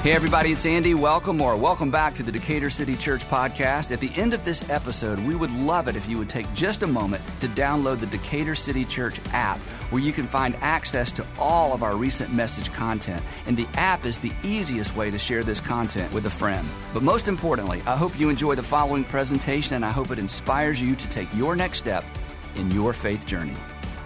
Hey everybody, it's Andy. Welcome back to the Decatur City Church podcast. At the end of this episode, we would love it if you would take just a moment to download the Decatur City Church app, where you can find access to all of our recent message content. And the app is the easiest way to share this content with a friend. But most importantly, I hope you enjoy the following presentation, and I hope it inspires you to take your next step in your faith journey.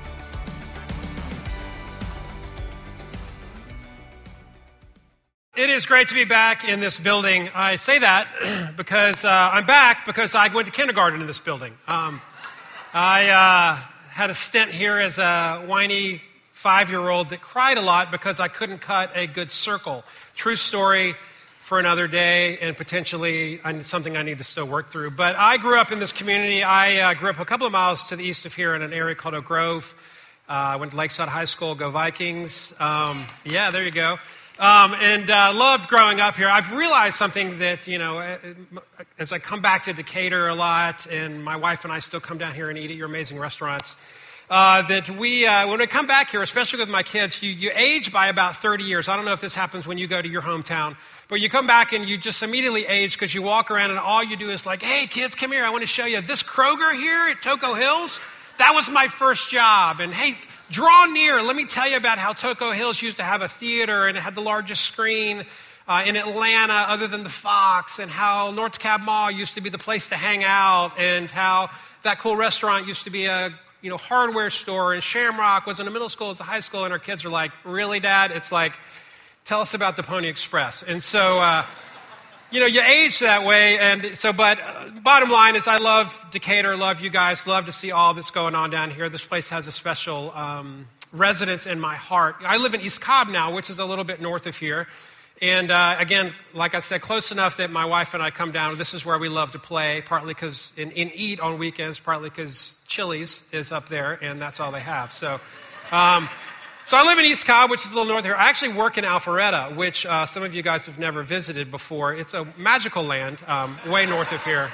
It is great to be back in this building. I say that because I'm back because I went to kindergarten in this building. I had a stint here as a whiny 5-year-old that cried a lot because I couldn't cut a good circle. True story for another day, and potentially something I need to still work through. But I grew up in this community. I grew up a couple of miles to the east of here in an area called Oak Grove. I went to Lakeside High School, go Vikings. Yeah, there you go. And loved growing up here. I've realized something that, as I come back to Decatur a lot, and my wife and I still come down here and eat at your amazing restaurants, that we, when we come back here, especially with my kids, you age by about 30 years. I don't know if this happens when you go to your hometown, but you come back and you just immediately age because you walk around and all you do is like, hey, kids, come here. I want to show you this Kroger here at Toco Hills. That was my first job. And hey, draw near. Let me tell you about how Toco Hills used to have a theater and it had the largest screen in Atlanta other than the Fox, and how North Cab Mall used to be the place to hang out, and how that cool restaurant used to be a hardware store, and Shamrock was in a middle school as a high school, and our kids are like, really, Dad? It's like, tell us about the Pony Express. And so, you age that way. And so, but bottom line is I love Decatur, love you guys, love to see all that's going on down here. This place has a special residence in my heart. I live in East Cobb now, which is a little bit north of here. And again, like I said, close enough that my wife and I come down. This is where we love to play, partly because, and eat on weekends, partly because Chili's is up there, and that's all they have. So, so I live in East Cobb, which is a little north here. I actually work in Alpharetta, which some of you guys have never visited before. It's a magical land, way north of here.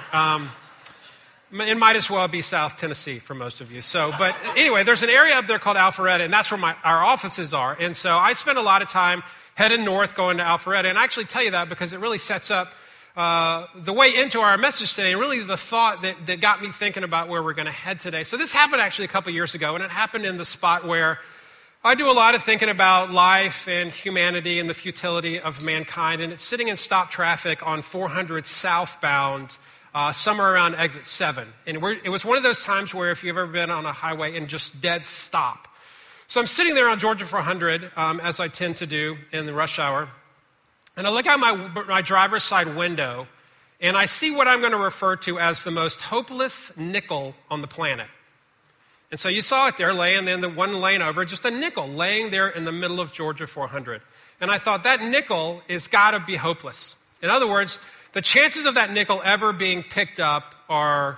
It might as well be South Tennessee for most of you. So, but anyway, there's an area up there called Alpharetta, and that's where our offices are. And so I spend a lot of time heading north, going to Alpharetta. And I actually tell you that because it really sets up the way into our message today, and really the thought that got me thinking about where we're going to head today. So this happened actually a couple years ago, and it happened in the spot where I do a lot of thinking about life and humanity and the futility of mankind, and it's sitting in stop traffic on 400 southbound, somewhere around exit 7. And it was one of those times where if you've ever been on a highway and just dead stop. So I'm sitting there on Georgia 400, as I tend to do in the rush hour, and I look out my driver's side window, and I see what I'm going to refer to as the most hopeless nickel on the planet. And so you saw it there laying in the one lane over, just a nickel laying there in the middle of Georgia 400. And I thought, that nickel is got to be hopeless. In other words, the chances of that nickel ever being picked up are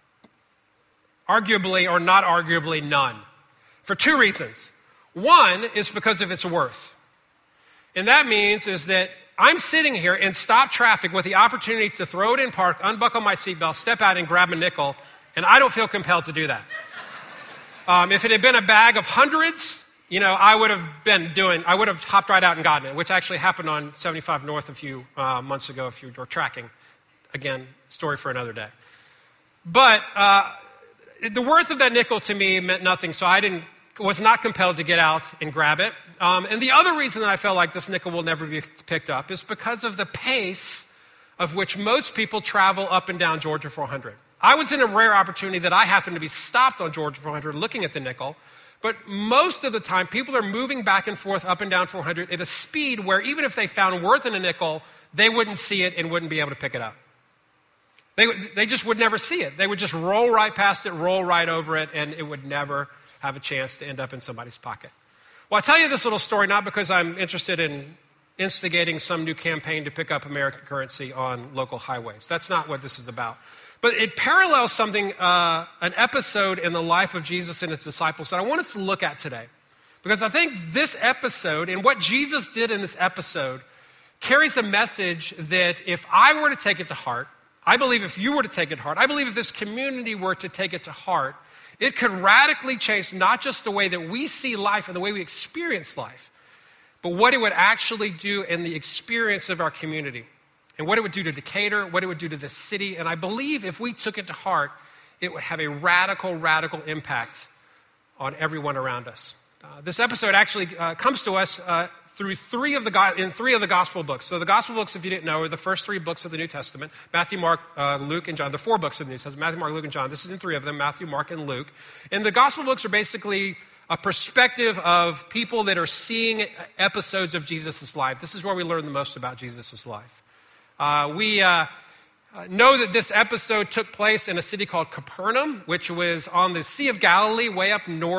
arguably or not arguably none, for 2 reasons. One is because of its worth. And that means is that I'm sitting here in stop traffic with the opportunity to throw it in park, unbuckle my seatbelt, step out and grab a nickel, and I don't feel compelled to do that. If it had been a bag of hundreds, I would have hopped right out and gotten it, which actually happened on 75 North a few months ago, if you were tracking. Again, story for another day. But the worth of that nickel to me meant nothing, so I was not compelled to get out and grab it. And the other reason that I felt like this nickel will never be picked up is because of the pace of which most people travel up and down Georgia 400. I was in a rare opportunity that I happened to be stopped on Georgia 400 looking at the nickel, but most of the time people are moving back and forth up and down 400 at a speed where even if they found worth in a nickel, they wouldn't see it and wouldn't be able to pick it up. They just would never see it. They would just roll right past it, roll right over it, and it would never have a chance to end up in somebody's pocket. Well, I tell you this little story not because I'm interested in instigating some new campaign to pick up American currency on local highways. That's not what this is about. But it parallels something, an episode in the life of Jesus and his disciples that I want us to look at today. Because I think this episode and what Jesus did in this episode carries a message that if I were to take it to heart, I believe if you were to take it to heart, I believe if this community were to take it to heart, it could radically change not just the way that we see life and the way we experience life, but what it would actually do in the experience of our community and what it would do to Decatur, what it would do to the city. And I believe if we took it to heart, it would have a radical, radical impact on everyone around us. This episode actually comes to us through three of the gospel books. So the gospel books, if you didn't know, are the first three books of the New Testament: Matthew, Mark, Luke, and John. The four books of the New Testament: Matthew, Mark, Luke, and John. This is in three of them: Matthew, Mark, and Luke. And the gospel books are basically a perspective of people that are seeing episodes of Jesus' life. This is where we learn the most about Jesus' life. We know that this episode took place in a city called Capernaum, which was on the Sea of Galilee, way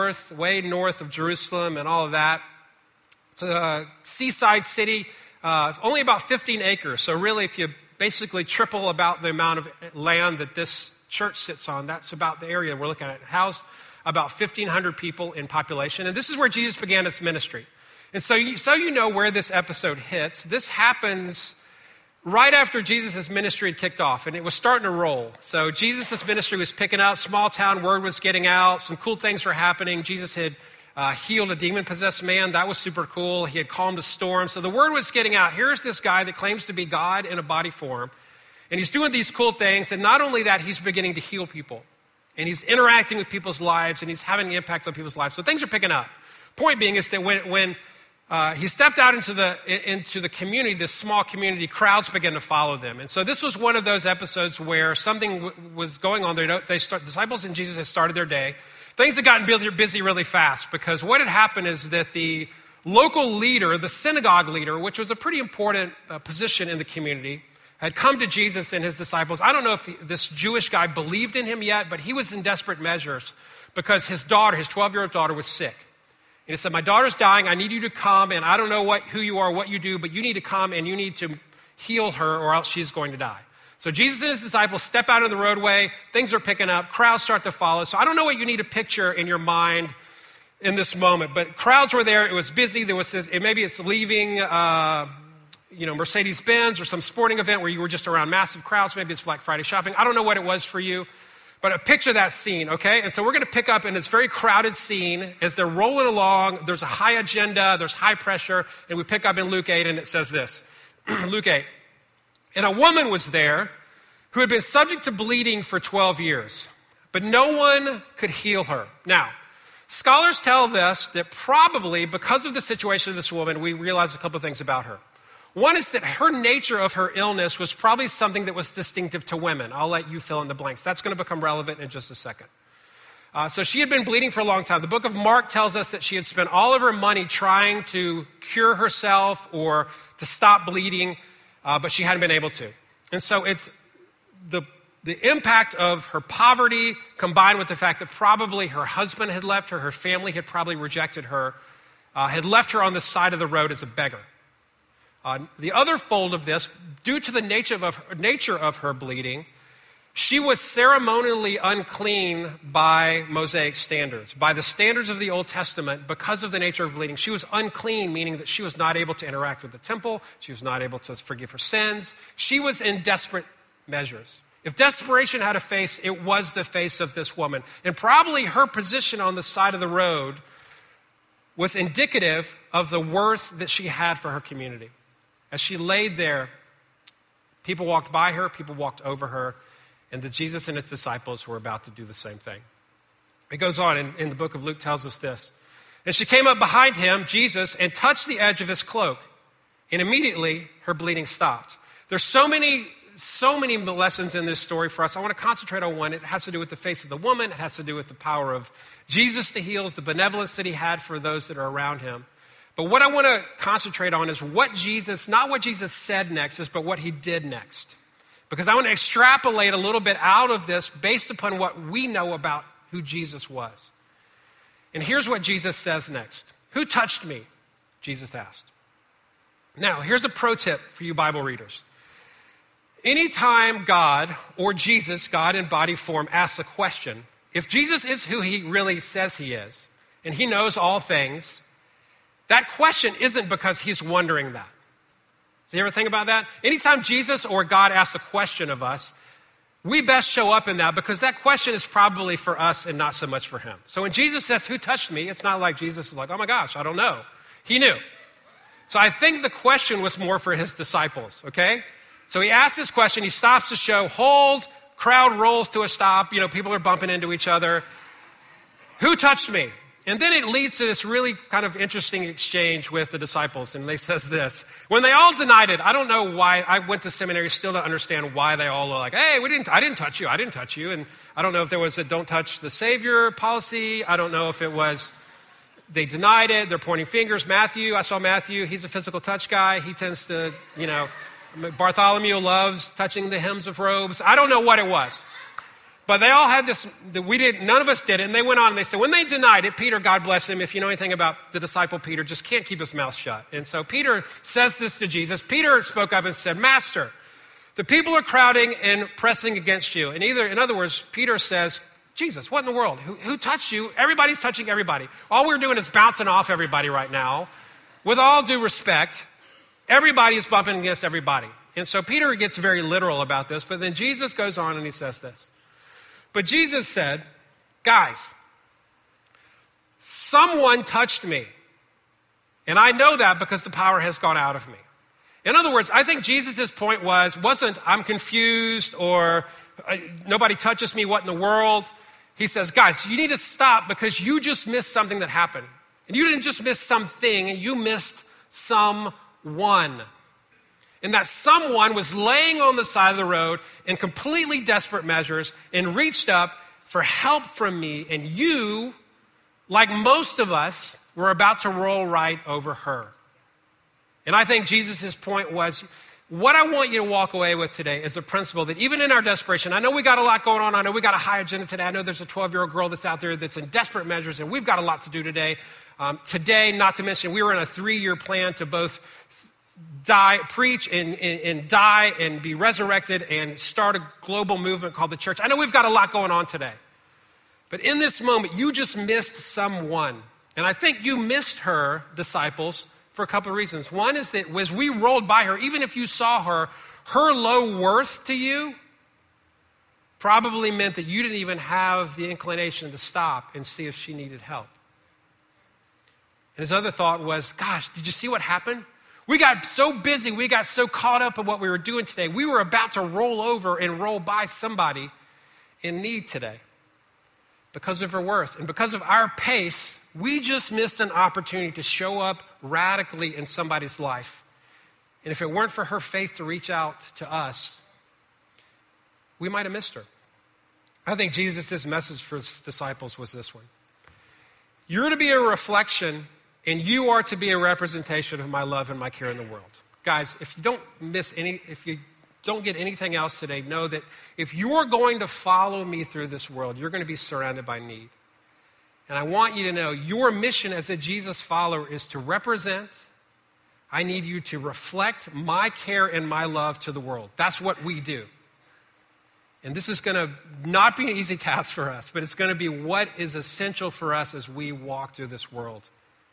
north of Jerusalem and all of that. It's a seaside city, only about 15 acres. So really, if you basically triple about the amount of land that this church sits on, that's about the area we're looking at. It housed about 1,500 people in population. And this is where Jesus began his ministry. And so you know where this episode hits. This happens right after Jesus' ministry had kicked off, and it was starting to roll. So Jesus' ministry was picking up, small town word was getting out, some cool things were happening. Jesus had healed a demon-possessed man. That was super cool. He had calmed a storm. So the word was getting out. Here's this guy that claims to be God in a body form, and he's doing these cool things. And not only that, he's beginning to heal people, and he's interacting with people's lives, and he's having an impact on people's lives. So things are picking up. Point being is that when he stepped out into the community, this small community, crowds began to follow them. And so this was one of those episodes where something was going on. Disciples and Jesus had started their day. Things had gotten busy really fast, because what had happened is that the local leader, the synagogue leader, which was a pretty important position in the community, had come to Jesus and his disciples. I don't know if this Jewish guy believed in him yet, but he was in desperate measures because his daughter, his 12-year-old daughter, was sick. And he said, my daughter's dying. I need you to come, and I don't know who you are, what you do, but you need to come and you need to heal her, or else she's going to die. So Jesus and his disciples step out on the roadway. Things are picking up. Crowds start to follow. So I don't know what you need to picture in your mind in this moment, but crowds were there. It was busy. There was this, maybe it's leaving, Mercedes-Benz or some sporting event where you were just around massive crowds. Maybe it's Black Friday shopping. I don't know what it was for you, but picture that scene, okay? And so we're going to pick up in this very crowded scene as they're rolling along. There's a high agenda. There's high pressure. And we pick up in Luke 8, and it says this. Luke 8. And a woman was there who had been subject to bleeding for 12 years, but no one could heal her. Now, scholars tell us that probably because of the situation of this woman, we realize a couple of things about her. One is that her nature of her illness was probably something that was distinctive to women. I'll let you fill in the blanks. That's going to become relevant in just a second. So she had been bleeding for a long time. The book of Mark tells us that she had spent all of her money trying to cure herself or to stop bleeding, but she hadn't been able to. And so it's the impact of her poverty combined with the fact that probably her husband had left her family had probably rejected her, had left her on the side of the road as a beggar. The other fold of this, due to the nature of her bleeding, she was ceremonially unclean by Mosaic standards. By the standards of the Old Testament, because of the nature of bleeding, she was unclean, meaning that she was not able to interact with the temple. She was not able to forgive her sins. She was in desperate measures. If desperation had a face, it was the face of this woman. And probably her position on the side of the road was indicative of the worth that she had for her community. As she laid there, people walked by her, people walked over her, and that Jesus and his disciples were about to do the same thing. It goes on in the book of Luke tells us this. And she came up behind him, Jesus, and touched the edge of his cloak. And immediately her bleeding stopped. There's so many lessons in this story for us. I want to concentrate on one. It has to do with the face of the woman. It has to do with the power of Jesus to heal, the benevolence that he had for those that are around him. But what I want to concentrate on is not what Jesus said next, but what he did next. Because I want to extrapolate a little bit out of this based upon what we know about who Jesus was. And here's what Jesus says next. Who touched me? Jesus asked. Now, here's a pro tip for you Bible readers. Anytime God or Jesus, God in body form, asks a question, if Jesus is who he really says he is, and he knows all things, that question isn't because he's wondering that. So you ever think about that? Anytime Jesus or God asks a question of us, we best show up in that because that question is probably for us and not so much for him. So when Jesus says, who touched me? It's not like Jesus is like, oh my gosh, I don't know. He knew. So I think the question was more for his disciples, okay? So he asked this question, he stops the show, hold, crowd rolls to a stop, people are bumping into each other. Who touched me? And then it leads to this really kind of interesting exchange with the disciples. And they says this, when they all denied it, I don't know why, I went to seminary still to understand why they all were like, hey, I didn't touch you. And I don't know if there was a don't touch the Savior policy. I don't know if it was, they denied it. They're pointing fingers. I saw Matthew. He's a physical touch guy. He tends to, Bartholomew loves touching the hems of robes. I don't know what it was. But they all had this, none of us did it. And they went on and they said, when they denied it, Peter, God bless him, if you know anything about the disciple Peter, just can't keep his mouth shut. And so Peter says this to Jesus. Peter spoke up and said, Master, the people are crowding and pressing against you. And in other words, Peter says, Jesus, what in the world? Who touched you? Everybody's touching everybody. All we're doing is bouncing off everybody right now. With all due respect, everybody is bumping against everybody. And so Peter gets very literal about this, but then Jesus goes on and he says this. But Jesus said, guys, someone touched me. And I know that because the power has gone out of me. In other words, I think Jesus' point wasn't I'm confused or nobody touches me, what in the world? He says, guys, you need to stop because you just missed something that happened. And you didn't just miss something, you missed someone. And that someone was laying on the side of the road in completely desperate measures and reached up for help from me. And you, like most of us, were about to roll right over her. And I think Jesus' point was, what I want you to walk away with today is a principle that even in our desperation, I know we got a lot going on. I know we got a high agenda today. I know there's a 12-year-old girl that's out there that's in desperate measures, and we've got a lot to do today. Today, not to mention, we were in a 3-year plan to both preach and die and be resurrected and start a global movement called the church. I know we've got a lot going on today. But in this moment, you just missed someone. And I think you missed her, disciples, for a couple of reasons. One is that as we rolled by her, even if you saw her, her low worth to you probably meant that you didn't even have the inclination to stop and see if she needed help. And his other thought was, gosh, did you see what happened? We got so busy, we got so caught up in what we were doing today. We were about to roll over and roll by somebody in need today. Because of her worth and because of our pace, we just missed an opportunity to show up radically in somebody's life. And if it weren't for her faith to reach out to us, we might have missed her. I think Jesus' message for his disciples was this one. You're to be a reflection and you are to be a representation of my love and my care in the world. Guys, if you don't get anything else today, know that if you're going to follow me through this world, you're going to be surrounded by need. And I want you to know your mission as a Jesus follower is to represent. I need you to reflect my care and my love to the world. That's what we do. And this is going to not be an easy task for us, but it's going to be what is essential for us as we walk through this world.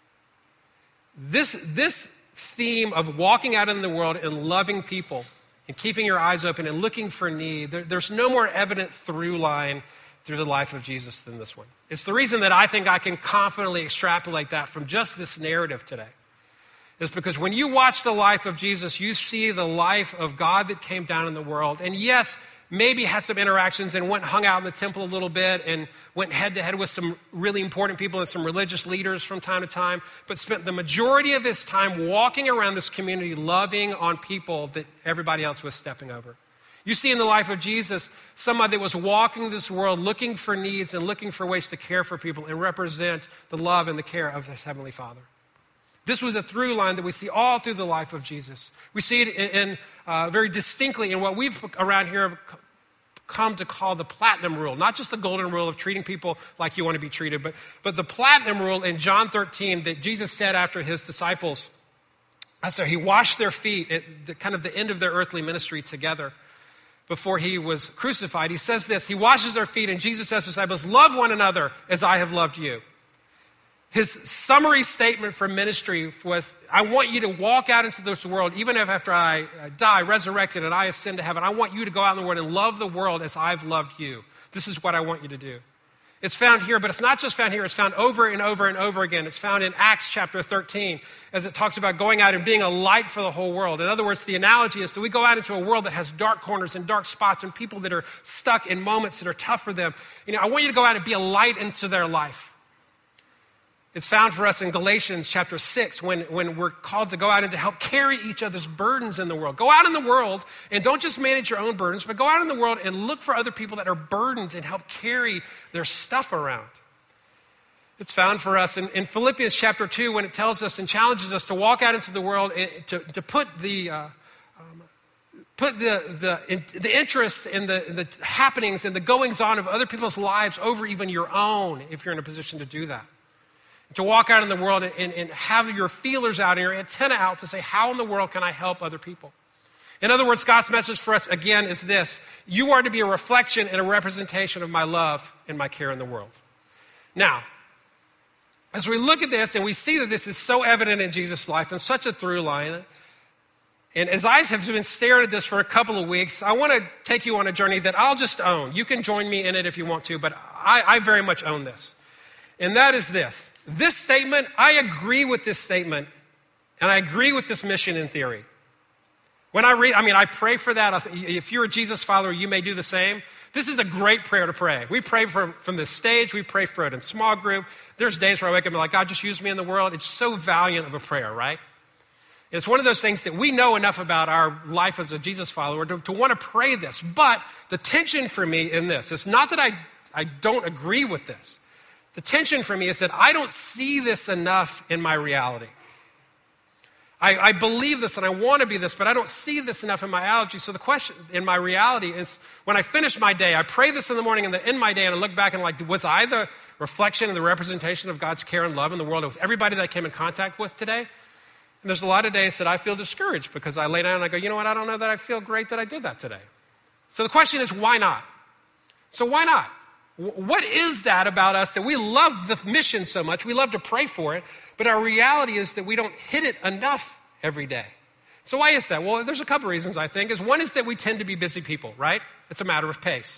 This theme of walking out in the world and loving people and keeping your eyes open and looking for need, there's no more evident through line through the life of Jesus than this one. It's the reason that I think I can confidently extrapolate that from just this narrative today. Is because when you watch the life of Jesus, you see the life of God that came down in the world. And yes, maybe had some interactions and went and hung out in the temple a little bit and went head to head with some really important people and some religious leaders from time to time, but spent the majority of his time walking around this community, loving on people that everybody else was stepping over. You see in the life of Jesus, somebody that was walking this world looking for needs and looking for ways to care for people and represent the love and the care of his Heavenly Father. This was a through line that we see all through the life of Jesus. We see it in very distinctly in what we've around here come to call the platinum rule, not just the golden rule of treating people like you want to be treated, but the platinum rule in John 13 that Jesus said after his disciples, after he washed their feet at the kind of the end of their earthly ministry together before he was crucified. He says this, he washes their feet and Jesus says to his disciples, love one another as I have loved you. His summary statement for ministry was, I want you to walk out into this world, even if after I die, resurrected, and I ascend to heaven, I want you to go out in the world and love the world as I've loved you. This is what I want you to do. It's found here, but it's not just found here. It's found over and over and over again. It's found in Acts chapter 13 as it talks about going out and being a light for the whole world. In other words, the analogy is that we go out into a world that has dark corners and dark spots and people that are stuck in moments that are tough for them. I want you to go out and be a light into their life. It's found for us in Galatians chapter 6 when we're called to go out and to help carry each other's burdens in the world. Go out in the world and don't just manage your own burdens, but go out in the world and look for other people that are burdened and help carry their stuff around. It's found for us in Philippians chapter 2 when it tells us and challenges us to walk out into the world and to put the interests and the happenings and the goings on of other people's lives over even your own if you're in a position to do that. To walk out in the world and have your feelers out and your antenna out to say, how in the world can I help other people? In other words, God's message for us again is this: you are to be a reflection and a representation of my love and my care in the world. Now, as we look at this and we see that this is so evident in Jesus' life and such a through line, and as I have been staring at this for a couple of weeks, I want to take you on a journey that I'll just own. You can join me in it if you want to, but I very much own this. And that is this. This statement, I agree with this statement, and I agree with this mission in theory. When I pray for that. If you're a Jesus follower, you may do the same. This is a great prayer to pray. We pray from this stage. We pray for it in small group. There's days where I wake up and be like, God, just use me in the world. It's so valiant of a prayer, right? It's one of those things that we know enough about our life as a Jesus follower to want to pray this. But the tension for me in this is not that I don't agree with this. The tension for me is that I don't see this enough in my reality. I believe this and I want to be this, but I don't see this enough in my reality. So the question in my reality is, when I finish my day, I pray this in the morning and end my day, and I look back and was I the reflection and the representation of God's care and love in the world with everybody that I came in contact with today? And there's a lot of days that I feel discouraged because I lay down and I go, you know what, I don't know that I feel great that I did that today. So the question is, why not? So why not? What is that about us that we love the mission so much? We love to pray for it, but our reality is that we don't hit it enough every day. So why is that? Well, there's a couple reasons, I think. One is that we tend to be busy people, right? It's a matter of pace.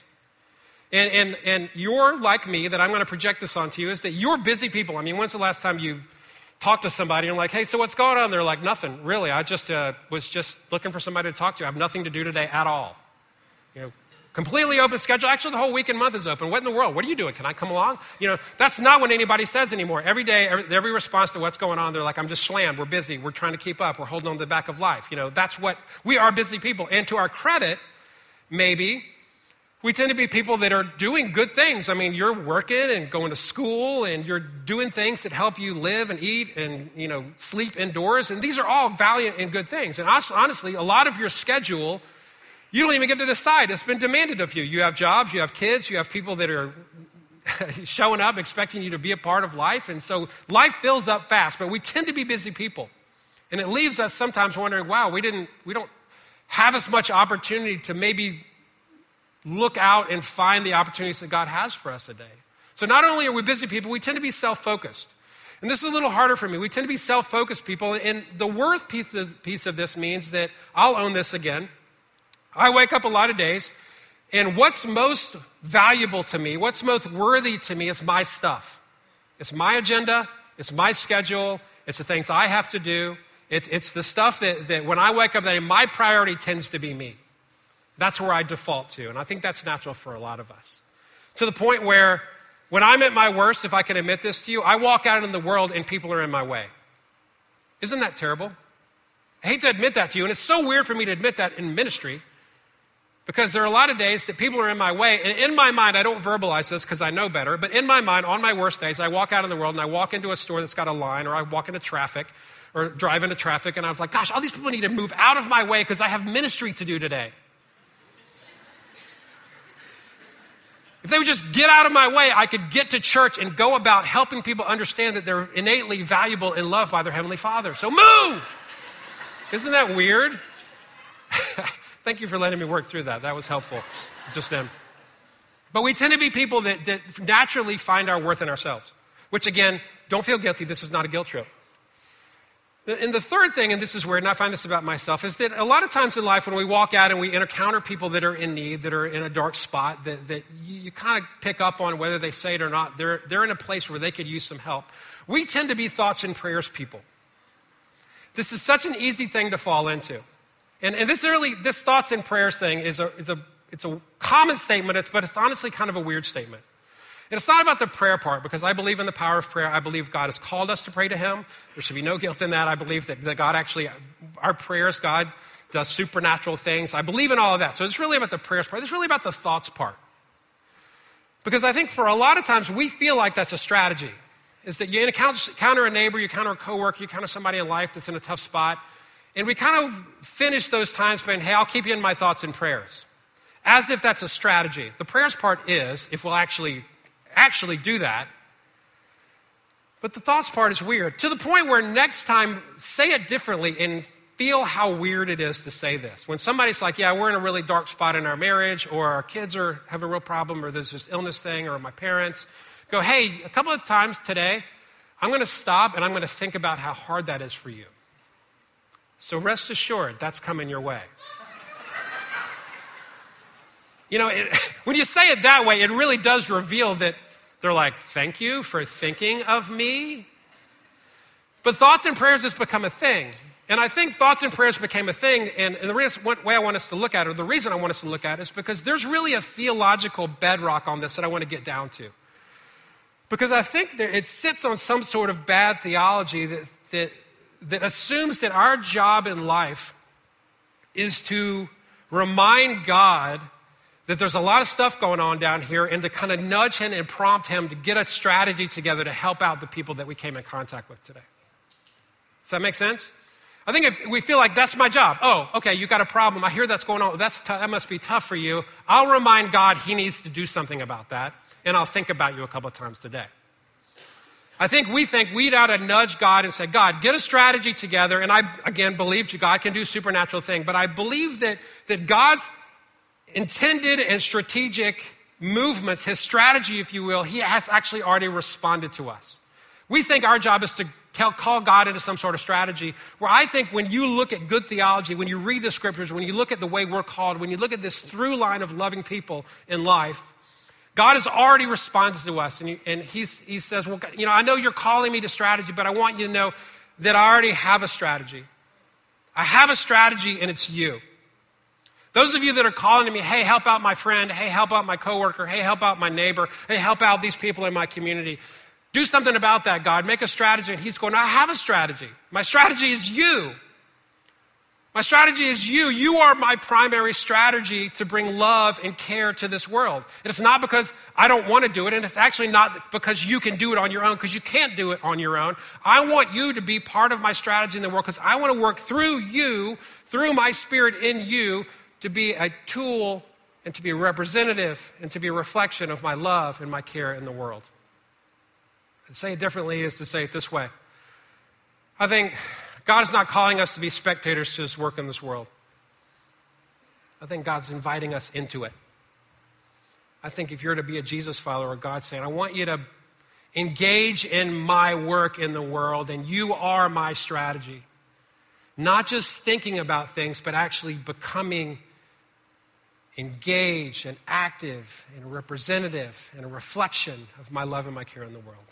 And you're like me, that I'm going to project this onto you, is that you're busy people. I mean, when's the last time you talked to somebody and you're like, hey, so what's going on? They're like, nothing, really. I just was just looking for somebody to talk to. I have nothing to do today at all. Completely open schedule. Actually, the whole week and month is open. What in the world? What are you doing? Can I come along? That's not what anybody says anymore. Every day, every response to what's going on, they're like, I'm just slammed. We're busy. We're trying to keep up. We're holding on to the back of life. That's what we are, busy people. And to our credit, maybe, we tend to be people that are doing good things. I mean, you're working and going to school and you're doing things that help you live and eat and, sleep indoors. And these are all valiant and good things. And honestly, a lot of your schedule, you don't even get to decide. It's been demanded of you. You have jobs, you have kids, you have people that are showing up, expecting you to be a part of life. And so life fills up fast, but we tend to be busy people. And it leaves us sometimes wondering, wow, we don't have as much opportunity to maybe look out and find the opportunities that God has for us a day. So not only are we busy people, we tend to be self-focused. And this is a little harder for me. We tend to be self-focused people. And the worth piece of this means that I'll own this again. I wake up a lot of days, and what's most valuable to me, what's most worthy to me is my stuff. It's my agenda, it's my schedule, it's the things I have to do. It's the stuff that when I wake up, that my priority tends to be me. That's where I default to, and I think that's natural for a lot of us. To the point where when I'm at my worst, if I can admit this to you, I walk out in the world and people are in my way. Isn't that terrible? I hate to admit that to you, and it's so weird for me to admit that in ministry, because there are a lot of days that people are in my way. And in my mind, I don't verbalize this because I know better, but in my mind, on my worst days, I walk out in the world and I walk into a store that's got a line, or I walk into traffic or drive into traffic, and I was like, gosh, all these people need to move out of my way because I have ministry to do today. If they would just get out of my way, I could get to church and go about helping people understand that they're innately valuable and loved by their Heavenly Father. So move! Isn't that weird? Thank you for letting me work through that. That was helpful just then. But we tend to be people that naturally find our worth in ourselves, which again, don't feel guilty. This is not a guilt trip. And the third thing, and this is weird, and I find this about myself, is that a lot of times in life when we walk out and we encounter people that are in need, that are in a dark spot, that you kind of pick up on whether they say it or not, they're in a place where they could use some help. We tend to be thoughts and prayers people. This is such an easy thing to fall into. And this thoughts and prayers thing is a common statement, but it's honestly kind of a weird statement. And it's not about the prayer part, because I believe in the power of prayer. I believe God has called us to pray to him. There should be no guilt in that. I believe that God actually, our prayers, God does supernatural things. I believe in all of that. So it's really about the prayers part. It's really about the thoughts part. Because I think for a lot of times we feel like that's a strategy, is that you encounter a neighbor, you encounter a coworker, you encounter somebody in life that's in a tough spot, and we kind of finish those times saying, hey, I'll keep you in my thoughts and prayers, as if that's a strategy. The prayers part is, if we'll actually do that. But the thoughts part is weird, to the point where next time, say it differently and feel how weird it is to say this. When somebody's like, yeah, we're in a really dark spot in our marriage, or our kids have a real problem, or there's this illness thing, or my parents, go, hey, a couple of times today, I'm going to stop and I'm going to think about how hard that is for you. So rest assured, that's coming your way. You know, when you say it that way, it really does reveal that they're like, thank you for thinking of me. But thoughts and prayers has become a thing. And I think thoughts and prayers became a thing, and the way I want us to look at it, or the reason I want us to look at it, is because there's really a theological bedrock on this that I want to get down to. Because I think that it sits on some sort of bad theology that assumes that our job in life is to remind God that there's a lot of stuff going on down here, and to kind of nudge him and prompt him to get a strategy together to help out the people that we came in contact with today. Does that make sense? I think if we feel like that's my job. Oh, okay, you got a problem. I hear that's going on. That must be tough for you. I'll remind God he needs to do something about that, and I'll think about you a couple of times today. I think we'd ought to nudge God and say, God, get a strategy together. And I, again, believe God can do supernatural things, but I believe that God's intended and strategic movements, his strategy, if you will, he has actually already responded to us. We think our job is to call God into some sort of strategy, where I think when you look at good theology, when you read the scriptures, when you look at the way we're called, when you look at this through line of loving people in life, God has already responded to us. And he says, well, you know, I know you're calling me to strategy, but I want you to know that I already have a strategy. I have a strategy, and it's you. Those of you that are calling to me, hey, help out my friend, hey, help out my coworker, hey, help out my neighbor, hey, help out these people in my community. Do something about that, God. Make a strategy. And he's going, I have a strategy. My strategy is you. My strategy is you. You are my primary strategy to bring love and care to this world. And it's not because I don't want to do it, and it's actually not because you can do it on your own, because you can't do it on your own. I want you to be part of my strategy in the world, because I want to work through you, through my spirit in you, to be a tool and to be a representative and to be a reflection of my love and my care in the world. To say it differently is to say it this way. I think God is not calling us to be spectators to his work in this world. I think God's inviting us into it. I think if you're to be a Jesus follower, God's saying, I want you to engage in my work in the world, and you are my strategy. Not just thinking about things, but actually becoming engaged and active and representative and a reflection of my love and my care in the world.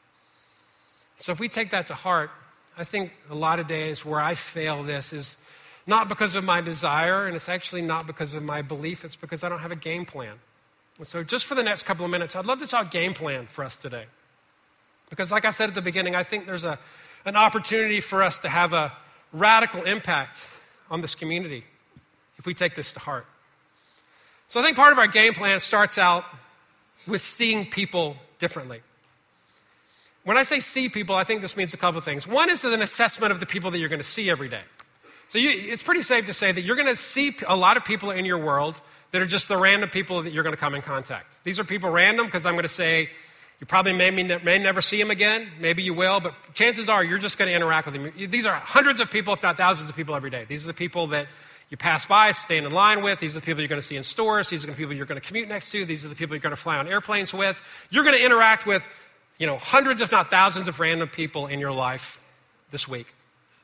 So if we take that to heart, I think a lot of days where I fail this is not because of my desire, and it's actually not because of my belief, it's because I don't have a game plan. And so just for the next couple of minutes, I'd love to talk game plan for us today. Because like I said at the beginning, I think there's an opportunity for us to have a radical impact on this community if we take this to heart. So I think part of our game plan starts out with seeing people differently. When I say see people, I think this means a couple of things. One is an assessment of the people that you're going to see every day. So it's pretty safe to say that you're going to see a lot of people in your world that are just the random people that you're going to come in contact. These are people random because I'm going to say you probably may never see them again. Maybe you will, but chances are you're just going to interact with them. These are hundreds of people, if not thousands of people every day. These are the people that you pass by, stand in line with. These are the people you're going to see in stores. These are the people you're going to commute next to. These are the people you're going to fly on airplanes with. You're going to interact with, hundreds, if not thousands of random people in your life this week.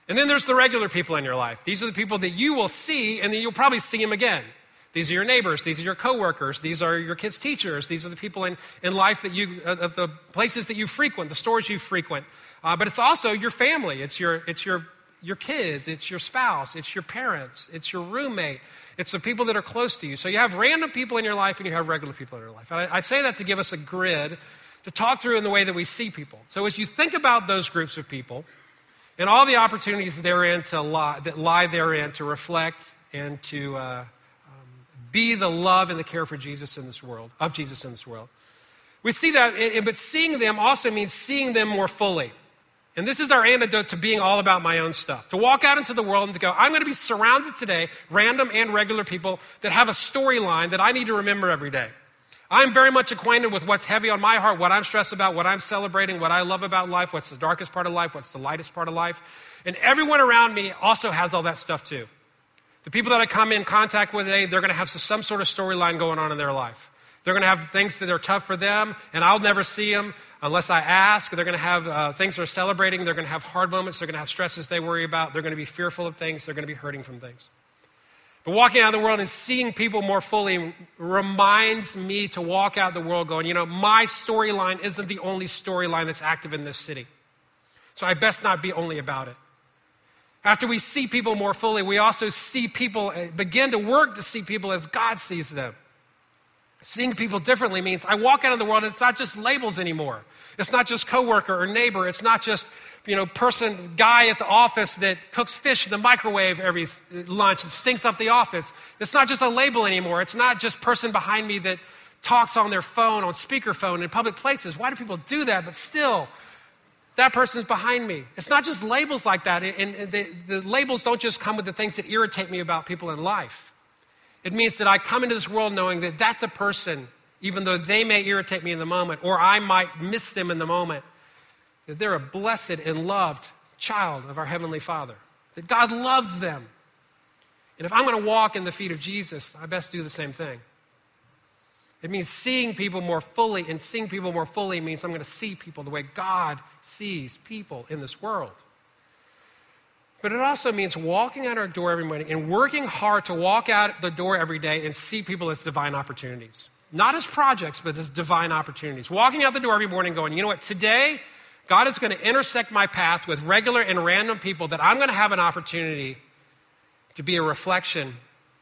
And then there's the regular people in your life. These are the people that you will see, and then you'll probably see them again. These are your neighbors. These are your coworkers. These are your kids' teachers. These are the people in life that of the places that you frequent, the stores you frequent. But it's also your family. It's your kids. It's your spouse. It's your parents. It's your roommate. It's the people that are close to you. So you have random people in your life and you have regular people in your life. And I say that to give us a grid to talk through in the way that we see people. So as you think about those groups of people and all the opportunities therein that lie therein to reflect and to be the love and the care for Jesus in this world, of Jesus in this world. We see that, but seeing them also means seeing them more fully. And this is our antidote to being all about my own stuff. To walk out into the world and to go, I'm going to be surrounded today, random and regular people that have a storyline that I need to remember every day. I'm very much acquainted with what's heavy on my heart, what I'm stressed about, what I'm celebrating, what I love about life, what's the darkest part of life, what's the lightest part of life. And everyone around me also has all that stuff too. The people that I come in contact with today, they're going to have some sort of storyline going on in their life. They're going to have things that are tough for them, and I'll never see them unless I ask. They're going to have things they're celebrating. They're going to have hard moments. They're going to have stresses they worry about. They're going to be fearful of things. They're going to be hurting from things. But walking out of the world and seeing people more fully reminds me to walk out the world going, my storyline isn't the only storyline that's active in this city. So I best not be only about it. After we see people more fully, we also see people, begin to work to see people as God sees them. Seeing people differently means I walk out of the world and it's not just labels anymore. It's not just coworker or neighbor. It's not just, guy at the office that cooks fish in the microwave every lunch and stinks up the office. It's not just a label anymore. It's not just person behind me that talks on their phone, on speakerphone in public places. Why do people do that? But still, that person's behind me. It's not just labels like that. And the labels don't just come with the things that irritate me about people in life. It means that I come into this world knowing that that's a person, even though they may irritate me in the moment, or I might miss them in the moment, that they're a blessed and loved child of our Heavenly Father, that God loves them. And if I'm going to walk in the feet of Jesus, I best do the same thing. It means seeing people more fully, and seeing people more fully means I'm going to see people the way God sees people in this world. But it also means walking out our door every morning and working hard to walk out the door every day and see people as divine opportunities. Not as projects, but as divine opportunities. Walking out the door every morning going, you know what, today God is going to intersect my path with regular and random people that I'm going to have an opportunity to be a reflection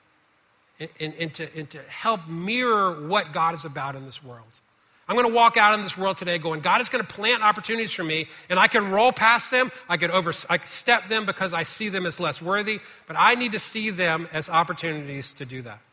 and to help mirror what God is about in this world. I'm going to walk out in this world today going, God is going to plant opportunities for me, and I can roll past them, I can step them because I see them as less worthy, but I need to see them as opportunities to do that.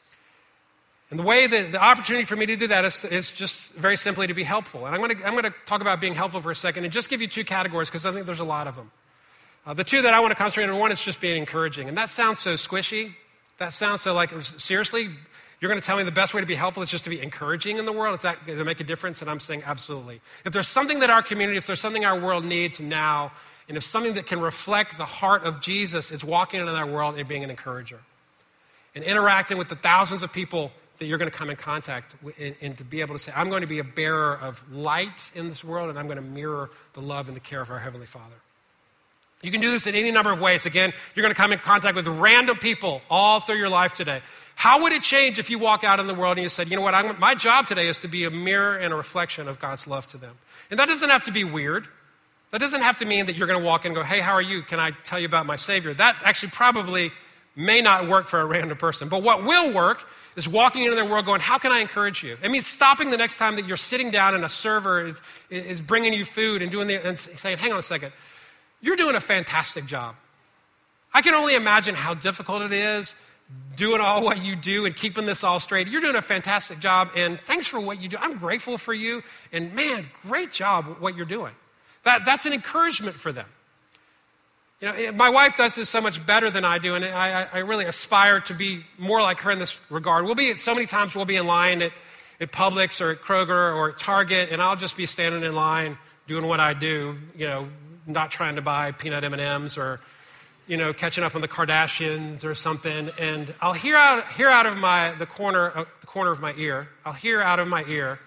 And the way that the opportunity for me to do that is just very simply to be helpful. And I'm going to talk about being helpful for a second and just give you two categories because I think there's a lot of them. The two that I want to concentrate on, one is just being encouraging. And that sounds so squishy. That sounds so like, seriously? You're going to tell me the best way to be helpful is just to be encouraging in the world? Does that make a difference? And I'm saying absolutely. If there's something that our community, if there's something our world needs now, and if something that can reflect the heart of Jesus is walking into that world and being an encourager. And interacting with the thousands of people that you're going to come in contact with, and to be able to say, I'm going to be a bearer of light in this world, and I'm going to mirror the love and the care of our Heavenly Father. You can do this in any number of ways. Again, you're going to come in contact with random people all through your life today. How would it change if you walk out in the world and you said, you know what, my job today is to be a mirror and a reflection of God's love to them. And that doesn't have to be weird. That doesn't have to mean that you're going to walk in and go, hey, how are you? Can I tell you about my Savior? That actually probably may not work for a random person. But what will work is walking into their world going, how can I encourage you? It means stopping the next time that you're sitting down and a server is bringing you food and saying, hang on a second. You're doing a fantastic job. I can only imagine how difficult it is doing all what you do and keeping this all straight. You're doing a fantastic job, and thanks for what you do. I'm grateful for you, and man, great job what you're doing. That's an encouragement for them. You know, my wife does this so much better than I do, and I really aspire to be more like her in this regard. So many times we'll be in line at Publix or at Kroger or at Target, and I'll just be standing in line doing what I do, not trying to buy peanut M&Ms or, catching up on the Kardashians or something. And I'll hear out of the corner of my ear,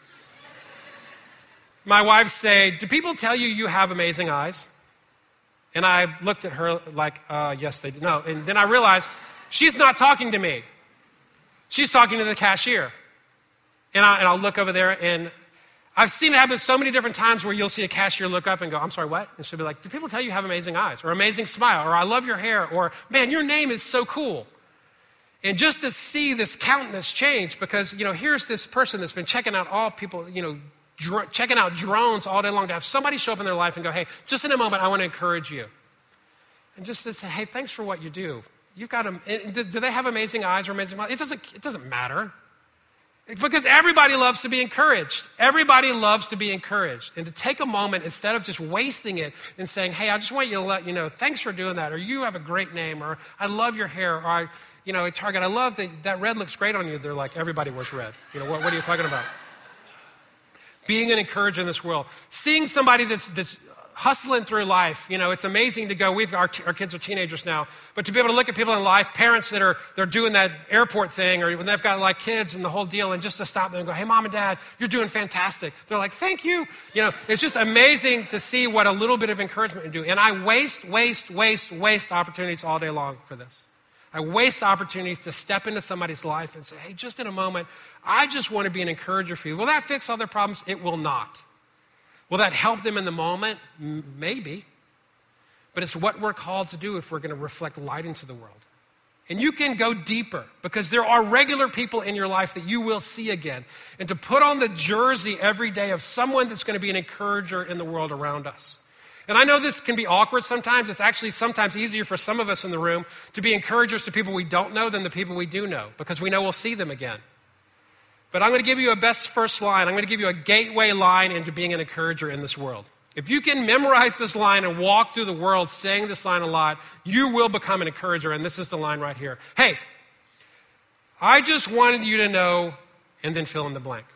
my wife say, do people tell you you have amazing eyes? And I looked at her like, yes, they do. No. And then I realized she's not talking to me. She's talking to the cashier. And I'll look over there, and I've seen it happen so many different times where you'll see a cashier look up and go, I'm sorry, what? And she'll be like, do people tell you have amazing eyes or amazing smile or I love your hair or, man, your name is so cool. And just to see this countenance change because, here's this person that's been checking out all people, checking out drones all day long, to have somebody show up in their life and go, hey, just in a moment, I want to encourage you. And just to say, hey, thanks for what you do. You've got them. Do they have amazing eyes or amazing smiles? It doesn't matter. Because everybody loves to be encouraged. Everybody loves to be encouraged. And to take a moment instead of just wasting it and saying, hey, I just want you to let you know, thanks for doing that, or you have a great name, or I love your hair, or at Target, I love that red looks great on you. They're like, everybody wears red. What are you talking about? Being an encourager in this world. Seeing somebody that's hustling through life. It's amazing to go, our kids are teenagers now, but to be able to look at people in life, parents they're doing that airport thing, or when they've got like kids and the whole deal, and just to stop them and go, hey, mom and dad, you're doing fantastic. They're like, thank you. It's just amazing to see what a little bit of encouragement can do. And I waste opportunities all day long for this. I waste opportunities to step into somebody's life and say, hey, just in a moment, I just want to be an encourager for you. Will that fix all their problems? It will not. Will that help them in the moment? Maybe. But it's what we're called to do if we're going to reflect light into the world. And you can go deeper because there are regular people in your life that you will see again. And to put on the jersey every day of someone that's going to be an encourager in the world around us. And I know this can be awkward sometimes. It's actually sometimes easier for some of us in the room to be encouragers to people we don't know than the people we do know because we know we'll see them again. But I'm going to give you a best first line. I'm going to give you a gateway line into being an encourager in this world. If you can memorize this line and walk through the world saying this line a lot, you will become an encourager. And this is the line right here. Hey, I just wanted you to know, and then fill in the blank.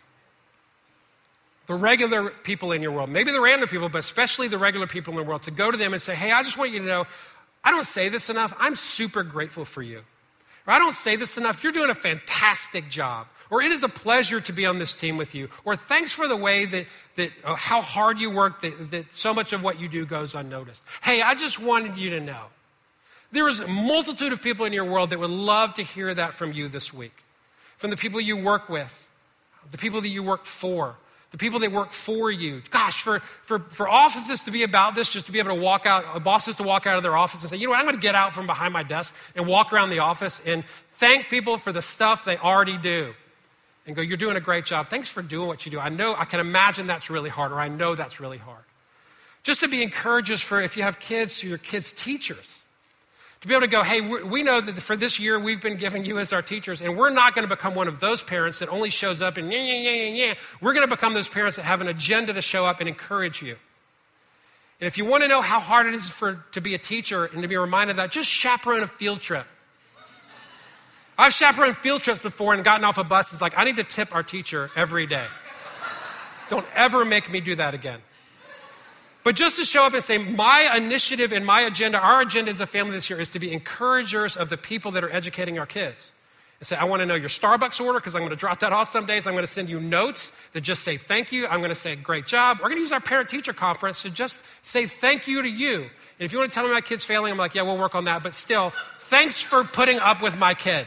The regular people in your world, maybe the random people, but especially the regular people in the world, to go to them and say, hey, I just want you to know, I don't say this enough. I'm super grateful for you. Or I don't say this enough. You're doing a fantastic job. Or it is a pleasure to be on this team with you. Or thanks for the way that how hard you work, that so much of what you do goes unnoticed. Hey, I just wanted you to know. There is a multitude of people in your world that would love to hear that from you this week. From the people you work with, the people that you work for, the people that work for you. Gosh, for offices to be about this, just to be able to walk out, bosses to walk out of their office and say, you know what, I'm going to get out from behind my desk and walk around the office and thank people for the stuff they already do. And go, you're doing a great job. Thanks for doing what you do. I can imagine that's really hard, or I know that's really hard. Just to be encouragers for, if you have kids, to your kids' teachers. To be able to go, hey, we know that for this year we've been giving you as our teachers, and we're not going to become one of those parents that only shows up and yeah. We're going to become those parents that have an agenda to show up and encourage you. And if you want to know how hard it is to be a teacher and to be reminded of that, just chaperone a field trip. I've chaperoned field trips before and gotten off a bus. It's like, I need to tip our teacher every day. Don't ever make me do that again. But just to show up and say, my initiative and my agenda, our agenda as a family this year is to be encouragers of the people that are educating our kids. And say, I want to know your Starbucks order because I'm going to drop that off some days. I'm going to send you notes that just say thank you. I'm going to say great job. We're going to use our parent-teacher conference to just say thank you to you. And if you want to tell me my kid's failing, I'm like, yeah, we'll work on that. But still, thanks for putting up with my kid.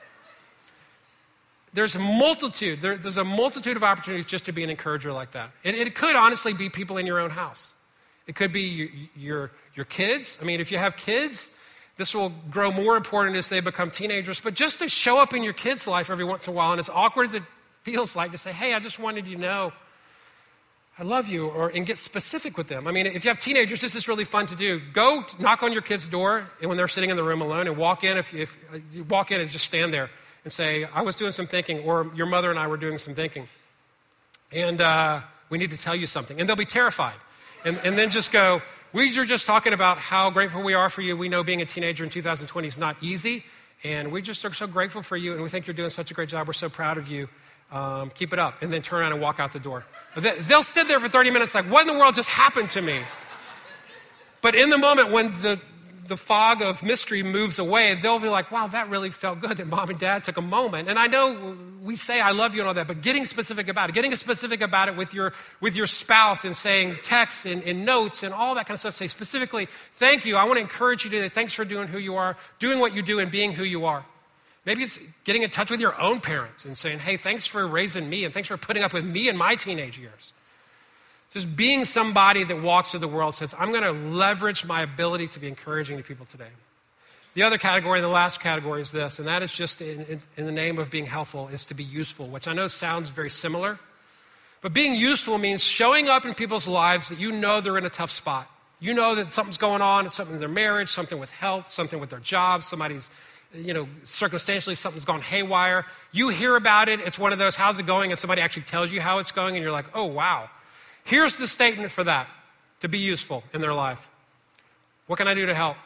There's a multitude of opportunities just to be an encourager like that. And it could honestly be people in your own house. It could be your kids. I mean, if you have kids, this will grow more important as they become teenagers. But just to show up in your kids' life every once in a while, and as awkward as it feels like, to say, hey, I just wanted you to know I love you, and get specific with them. I mean, if you have teenagers, this is really fun to do. Go knock on your kid's door and when they're sitting in the room alone, and walk in. If you walk in and just stand there and say, I was doing some thinking, or your mother and I were doing some thinking. And we need to tell you something. And they'll be terrified. And then just go, we were just talking about how grateful we are for you. We know being a teenager in 2020 is not easy. And we just are so grateful for you. And we think you're doing such a great job. We're so proud of you. Keep it up. And then turn around and walk out the door. They'll sit there for 30 minutes like, what in the world just happened to me? But in the moment when the fog of mystery moves away, they'll be like, wow, that really felt good that mom and dad took a moment. And I know we say, I love you and all that, but getting specific about it with your spouse and saying texts and notes and all that kind of stuff, say specifically, thank you. I want to encourage you today. Thanks for doing who you are, doing what you do and being who you are. Maybe it's getting in touch with your own parents and saying, hey, thanks for raising me and thanks for putting up with me in my teenage years. Just being somebody that walks through the world says, I'm going to leverage my ability to be encouraging to people today. The other category, the last category is this, and that is just in the name of being helpful, is to be useful, which I know sounds very similar. But being useful means showing up in people's lives that you know they're in a tough spot. You know that something's going on, it's something in their marriage, something with health, something with their job, somebody's, circumstantially something's gone haywire. You hear about it, it's one of those, how's it going? And somebody actually tells you how it's going, and you're like, oh, wow. Here's the statement for that, to be useful in their life. What can I do to help?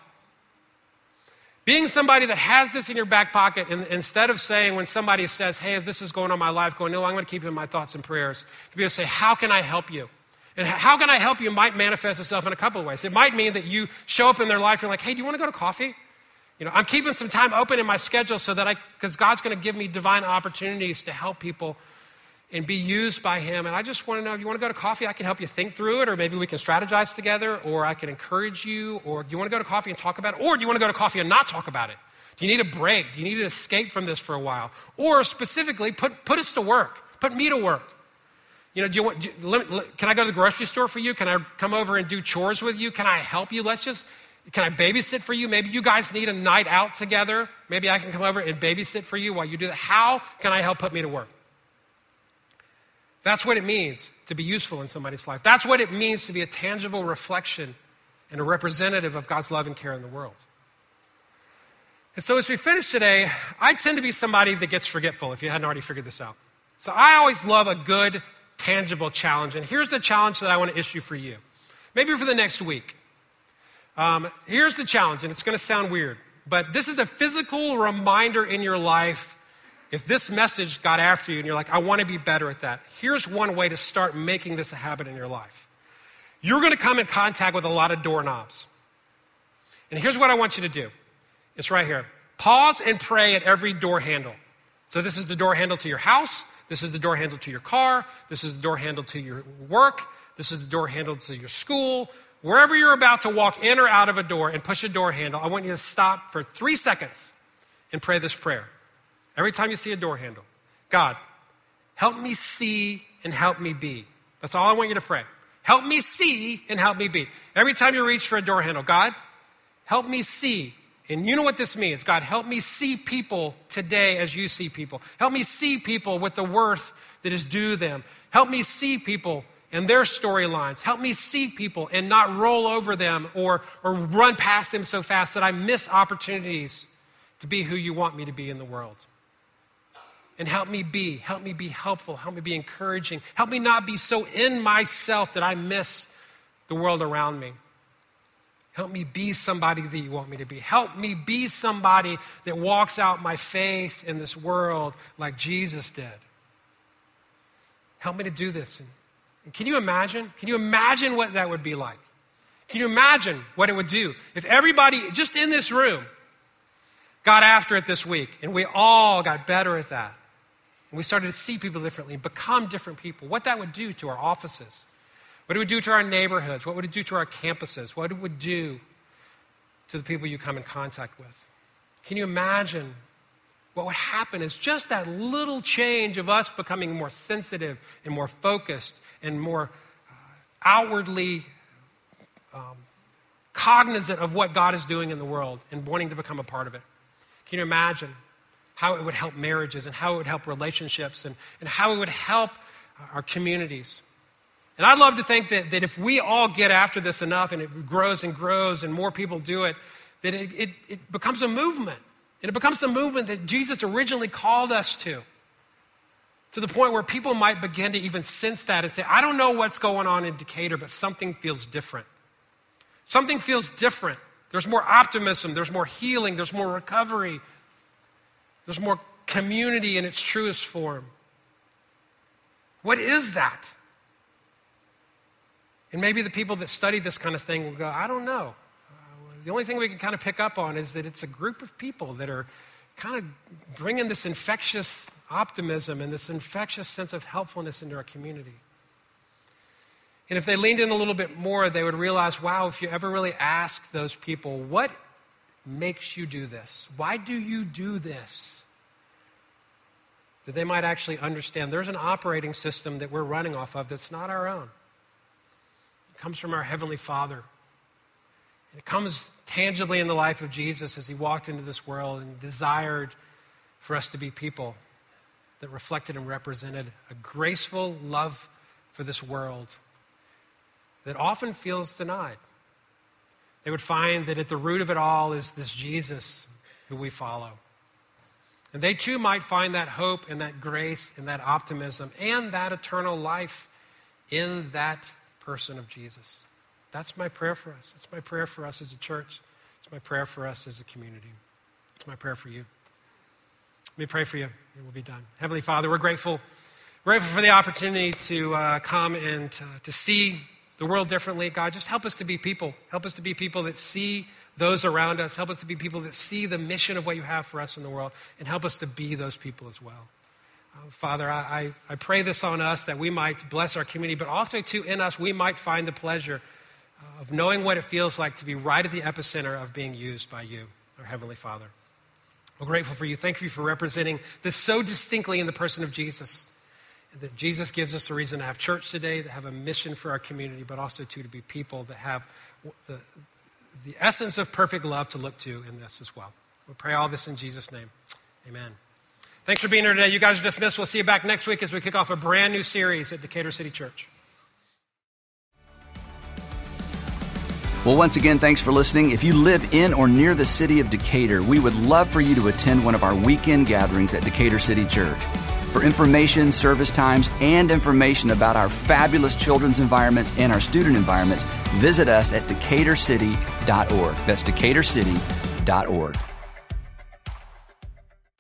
Being somebody that has this in your back pocket, and instead of saying when somebody says, hey, this is going on in my life, going, no, I'm going to keep it in my thoughts and prayers, to be able to say, how can I help you? And how can I help you might manifest itself in a couple of ways. It might mean that you show up in their life, you're like, hey, do you want to go to coffee? I'm keeping some time open in my schedule so that because God's going to give me divine opportunities to help people and be used by him. And I just want to know, if you want to go to coffee, I can help you think through it, or maybe we can strategize together, or I can encourage you, or do you want to go to coffee and talk about it? Or do you want to go to coffee and not talk about it? Do you need a break? Do you need an escape from this for a while? Or specifically, put us to work. Put me to work. Can I go to the grocery store for you? Can I come over and do chores with you? Can I help you? Can I babysit for you? Maybe you guys need a night out together. Maybe I can come over and babysit for you while you do that. How can I help put me to work? That's what it means to be useful in somebody's life. That's what it means to be a tangible reflection and a representative of God's love and care in the world. And so as we finish today, I tend to be somebody that gets forgetful, if you hadn't already figured this out. So I always love a good, tangible challenge. And here's the challenge that I want to issue for you. Maybe for the next week. Here's the challenge, and it's going to sound weird, but this is a physical reminder in your life. If this message got after you and you're like, I want to be better at that, here's one way to start making this a habit in your life. You're going to come in contact with a lot of doorknobs. And here's what I want you to do. It's right here. Pause and pray at every door handle. So this is the door handle to your house. This is the door handle to your car. This is the door handle to your work. This is the door handle to your school. Wherever you're about to walk in or out of a door and push a door handle, I want you to stop for 3 seconds and pray this prayer. Every time you see a door handle, God, help me see and help me be. That's all I want you to pray. Help me see and help me be. Every time you reach for a door handle, God, help me see. And you know what this means. God, help me see people today as you see people. Help me see people with the worth that is due them. Help me see people and their storylines. Help me see people and not roll over them or run past them so fast that I miss opportunities to be who you want me to be in the world. And help me be helpful, help me be encouraging. Help me not be so in myself that I miss the world around me. Help me be somebody that you want me to be. Help me be somebody that walks out my faith in this world like Jesus did. Help me to do this. And can you imagine? Can you imagine what that would be like? Can you imagine what it would do if everybody just in this room got after it this week and we all got better at that? And we started to see people differently, become different people. What that would do to our offices, what it would do to our neighborhoods, what would it do to our campuses, what it would do to the people you come in contact with. Can you imagine what would happen is just that little change of us becoming more sensitive and more focused and more outwardly cognizant of what God is doing in the world and wanting to become a part of it. Can you imagine how it would help marriages and how it would help relationships and how it would help our communities? And I'd love to think that if we all get after this enough and it grows and grows and more people do it, that it becomes a movement. And it becomes the movement that Jesus originally called us to the point where people might begin to even sense that and say, I don't know what's going on in Decatur, but something feels different. Something feels different. There's more optimism, there's more healing, there's more recovery, there's more community in its truest form. What is that? And maybe the people that study this kind of thing will go, I don't know. the only thing we can kind of pick up on is that it's a group of people that are kind of bringing this infectious optimism and this infectious sense of helpfulness into our community. And if they leaned in a little bit more, they would realize, wow, if you ever really ask those people, what makes you do this? Why do you do this? That they might actually understand there's an operating system that we're running off of that's not our own. It comes from our Heavenly Father. And it comes tangibly in the life of Jesus as he walked into this world and desired for us to be people that reflected and represented a graceful love for this world that often feels denied. They would find that at the root of it all is this Jesus who we follow. And they too might find that hope and that grace and that optimism and that eternal life in that person of Jesus. That's my prayer for us. It's my prayer for us as a church. It's my prayer for us as a community. It's my prayer for you. Let me pray for you and we'll be done. Heavenly Father, we're grateful for the opportunity to come and to see the world differently. God, just help us to be people. Help us to be people that see those around us. Help us to be people that see the mission of what you have for us in the world, and help us to be those people as well. Father, I pray this on us that we might bless our community, but also too in us we might find the pleasure of knowing what it feels like to be right at the epicenter of being used by you, our Heavenly Father. We're grateful for you. Thank you for representing this so distinctly in the person of Jesus. That Jesus gives us a reason to have church today, to have a mission for our community, but also to be people that have the essence of perfect love to look to in this as well. We pray all this in Jesus' name. Amen. Thanks for being here today. You guys are dismissed. We'll see you back next week as we kick off a brand new series at Decatur City Church. Well, once again, thanks for listening. If you live in or near the city of Decatur, we would love for you to attend one of our weekend gatherings at Decatur City Church. For information, service times, and information about our fabulous children's environments and our student environments, visit us at decaturcity.org. That's decaturcity.org.